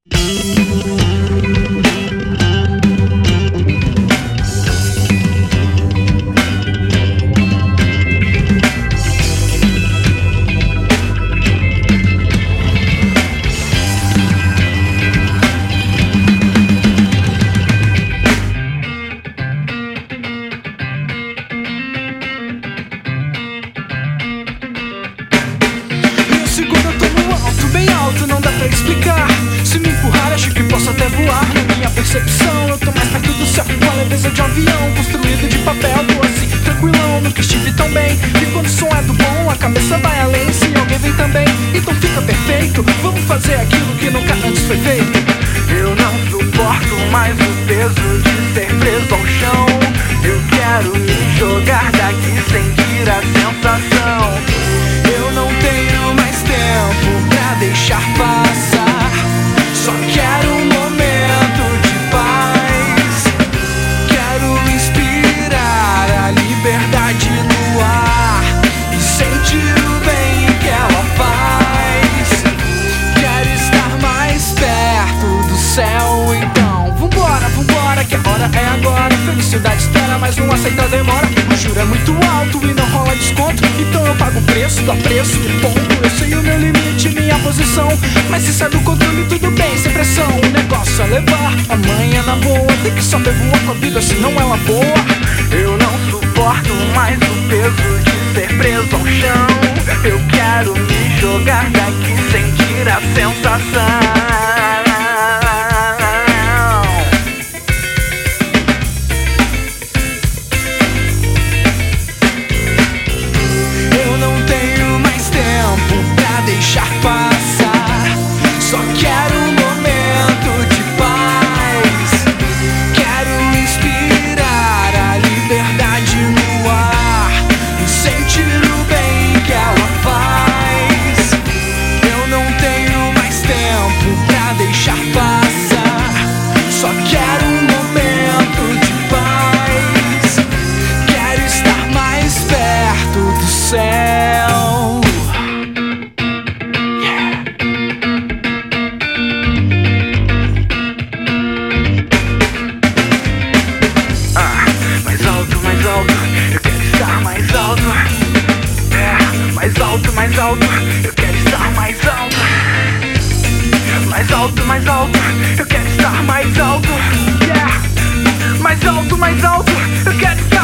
Não dá pra explicar. Se me empurrar, acho que posso até voar. Na minha percepção, eu tô mais perto do céu. Com a leveza de um avião construído de papel. Tô assim, tranquilão, nunca estive tão bem. E quando o som é do bom, a cabeça vai além. Se alguém vem também, então fica perfeito. Vamos fazer aquilo que nunca antes foi feito. Eu não suporto mais o peso de ser preso ao chão. Eu quero me jogar daqui, sentir a sensação. Eu não tenho mais tempo pra deixar passar. Só quero um momento de paz. Quero inspirar a liberdade no ar e sentir o bem que ela faz. Quero estar mais perto do céu. Então vambora, vambora, que a hora é agora. Felicidade espera, mas não aceita a demora. O juro é muito alto e não rola desconto. Então eu pago o preço, dou preço e ponto. Eu sei o meu limite, minha posição. Mas se sai do controle tudo bem, sem pressão. O negócio é levar, amanhã na boa. Tem que saber voar com a vida, senão ela voa. Eu não suporto mais o peso de ser preso ao chão. Eu quero me jogar daqui, sentir a sensação. Deixar passar, só quero um momento de paz. Quero inspirar a liberdade no ar e sentir o bem que ela faz. Eu não tenho mais tempo pra deixar passar. Só quero um momento de paz. Quero estar mais perto do céu. Eu quero estar mais alto. Mais alto, mais alto. Eu quero estar mais alto. Mais alto, mais alto. Eu quero estar mais alto. Mais alto, mais alto. Eu quero estar